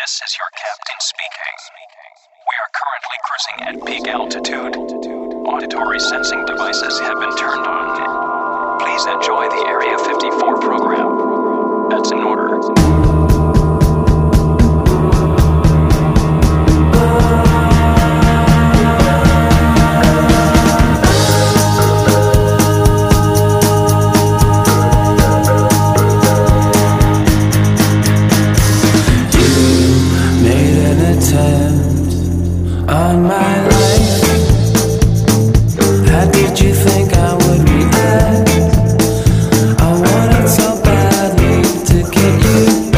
This is your captain speaking. We are currently cruising at peak altitude. Auditory sensing devices have been turned on. Please enjoy the Area 54 program. That's in order. On my life, how did you think I would react? I wanted so badly to get you back.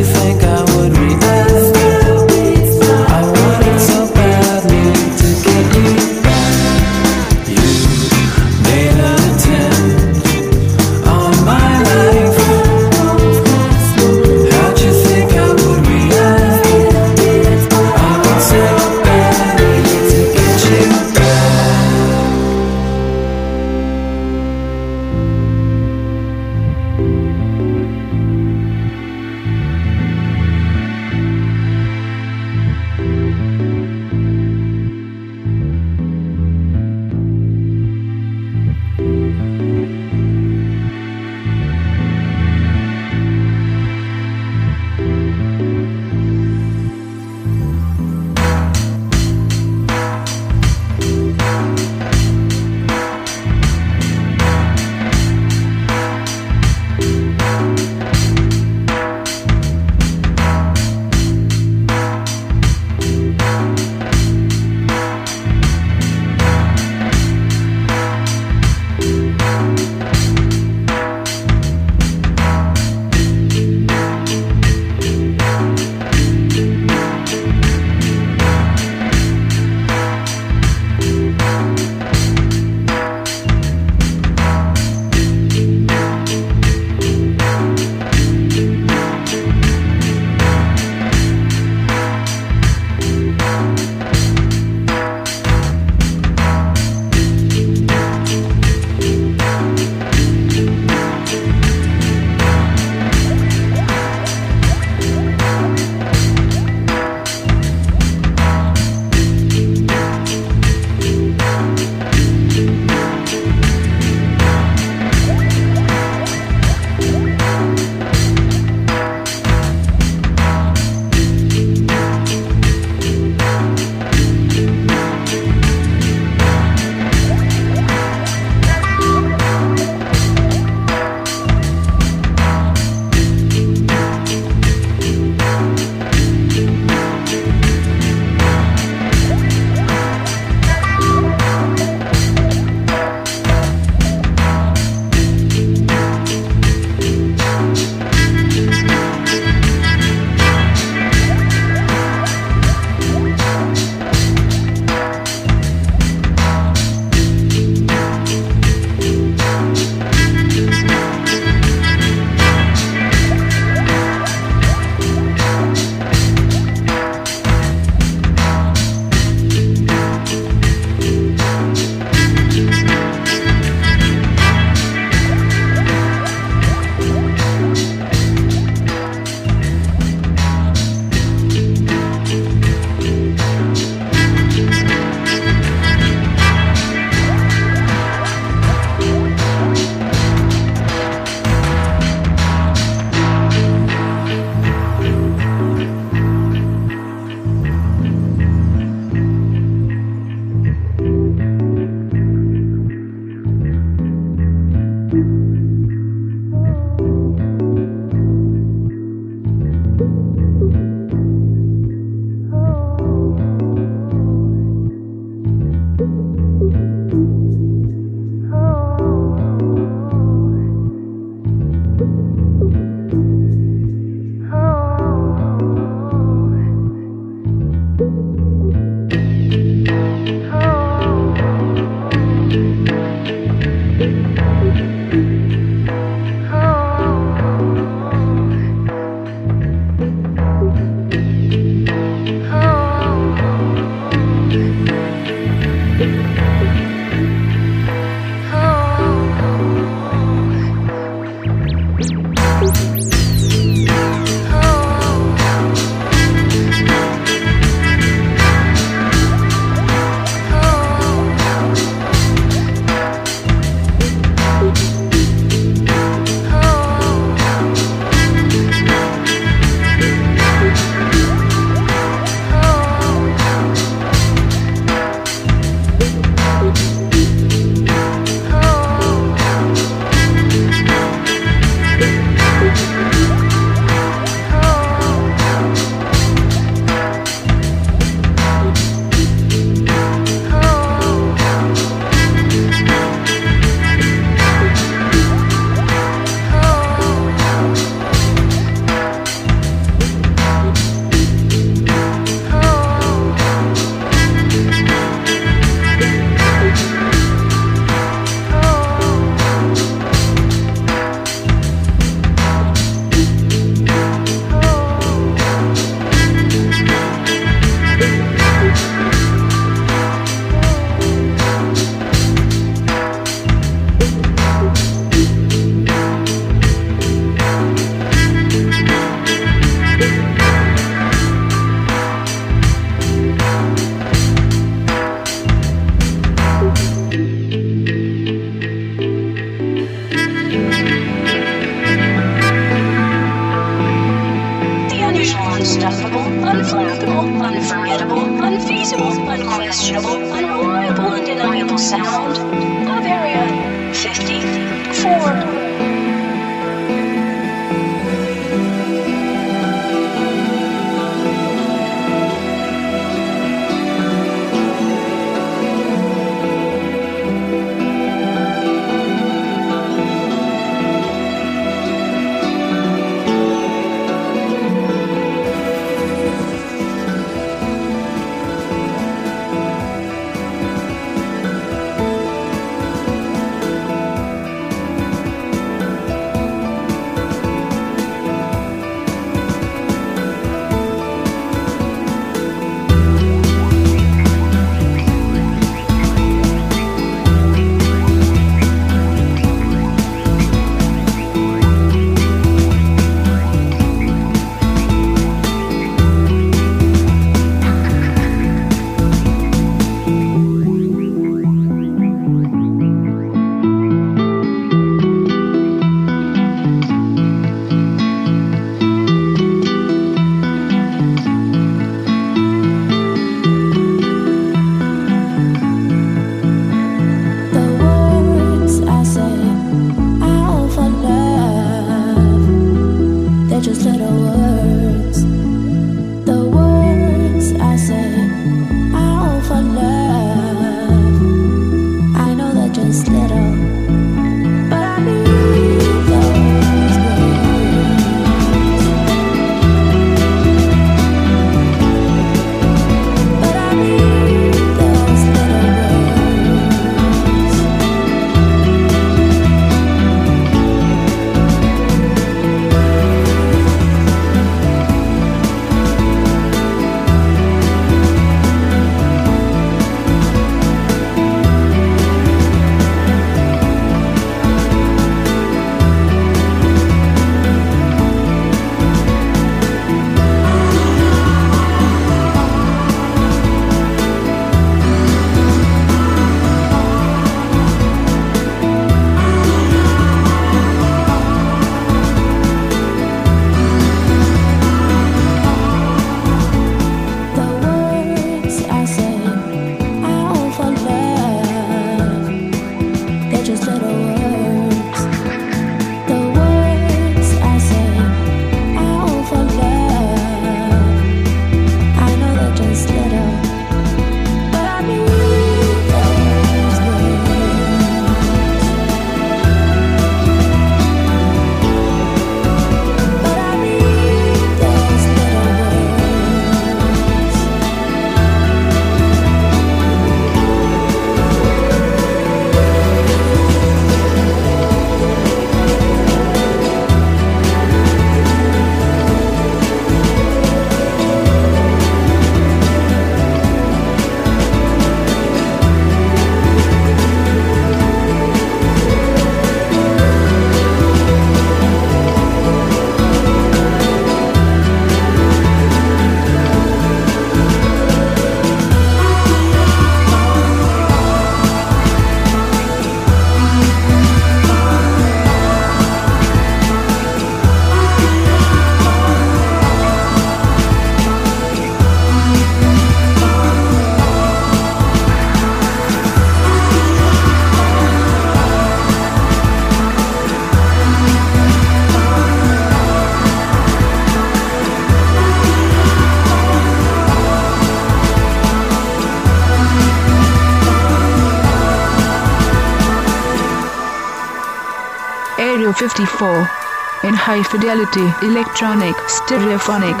Area 54 in high fidelity electronic stereophonics.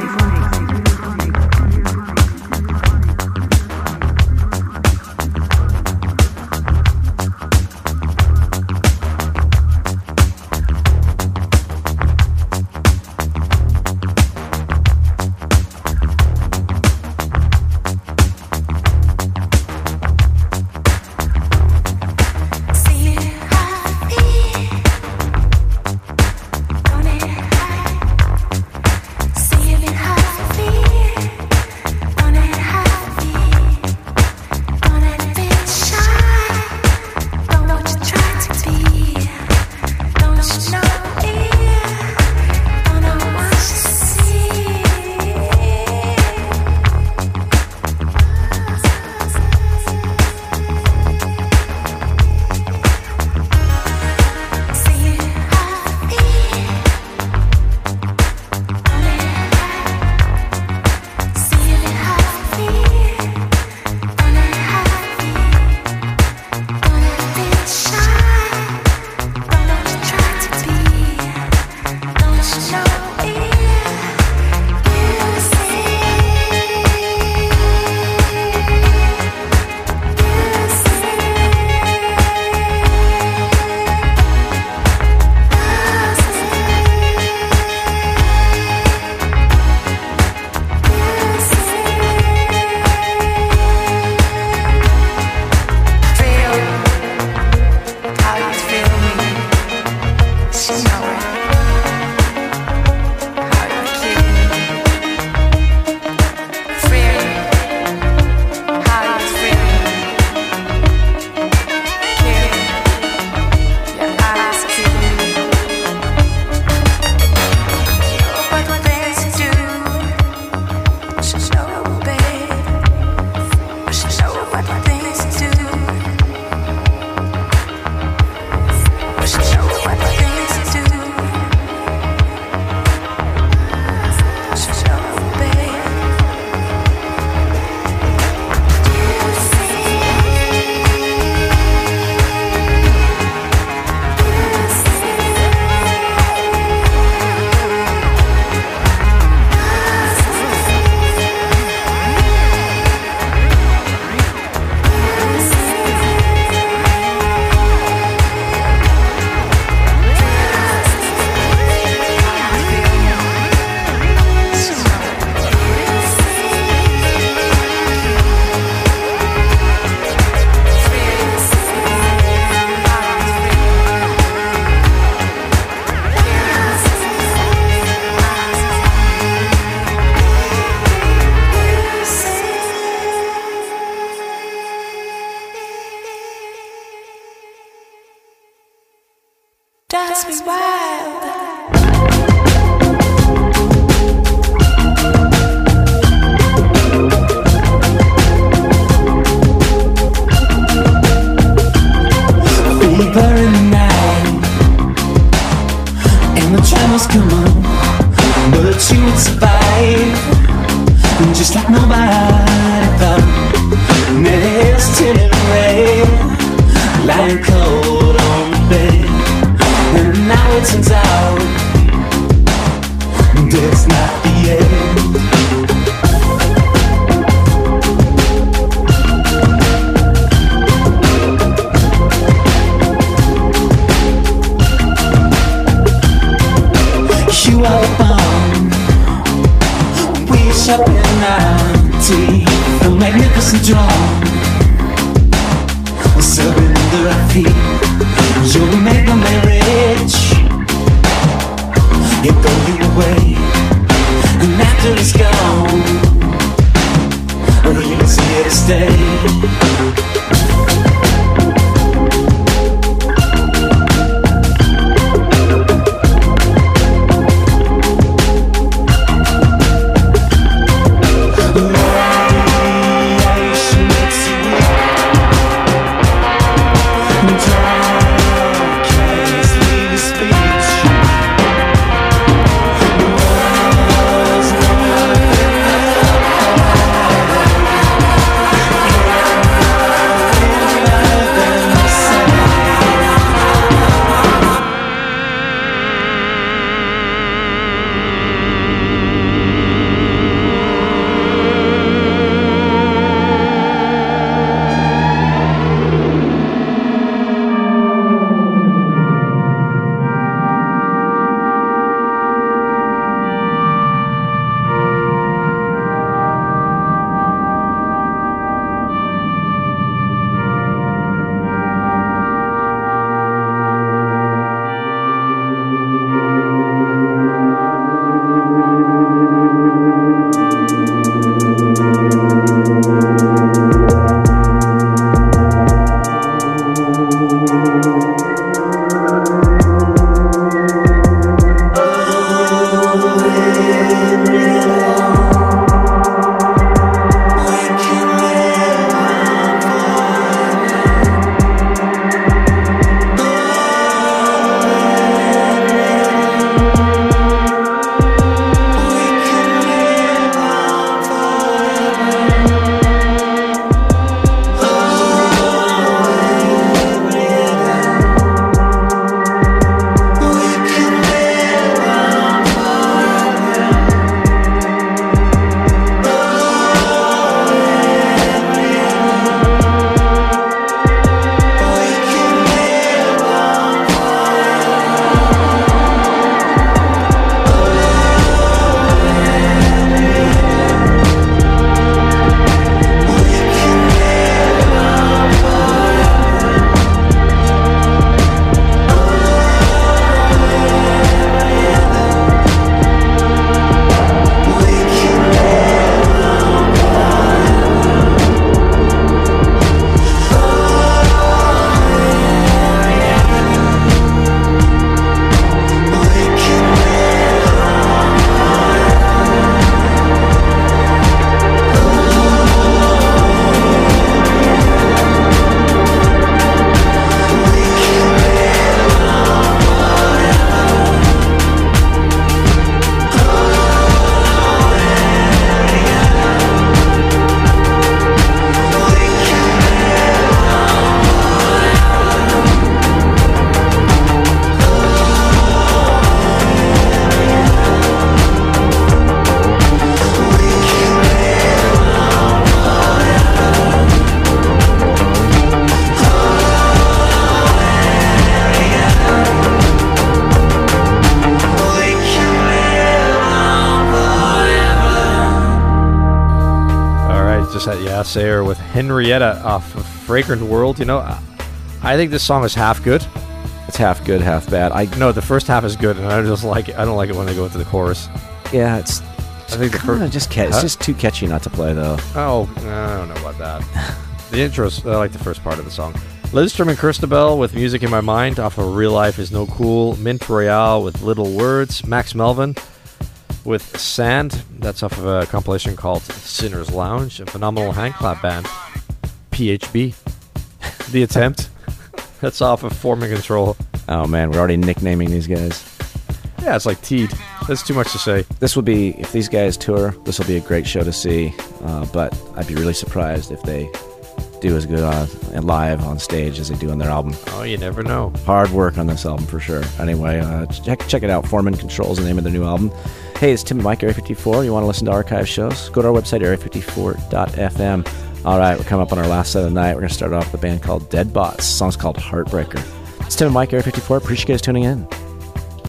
Dance me wild. Fever in the night, and the tremors come on, but you would survive, just like nobody thought. Nails turning red, lying cold on the bed, and now it turns out that's not the end. You are the bomb, we shall be 90, a magnificent drum. Surrender our feet, you'll make them rich. It throw you away, and after it's gone, he's here to stay. Sayer with Henrietta off of Fragrant World. You know, I think this song is half good. It's half good, half bad. No, the first half is good, and I don't like it when they go into the chorus. Yeah, I think the first it's just too catchy not to play, though. Oh, I don't know about that. The intros, I like the first part of the song. Lindstrom and Christabel with Music in My Mind off of Real Life Is No Cool. Mint Royale with Little Words. Max Melvin with Sand. That's off of a compilation called Sinner's Lounge. A phenomenal hand clap band. PHB. The Attempt. That's off of Form and Control. Oh, man, we're already nicknaming these guys. Yeah, it's like Teed. That's too much to say. This would be, if these guys tour, this will be a great show to see. But I'd be really surprised if they do as good live on stage as they do on their album. Oh, you never know. Hard work on this album for sure. Anyway, check it out. Foreman Control is the name of their new album. Hey, it's Tim and Mike, Area 54. You want to listen to archive shows? Go to our website, area54.fm. All right, we're coming up on our last set of the night. We're going to start off with a band called Deadbots. The song's called Heartbreaker. It's Tim and Mike, Area 54. Appreciate you guys tuning in.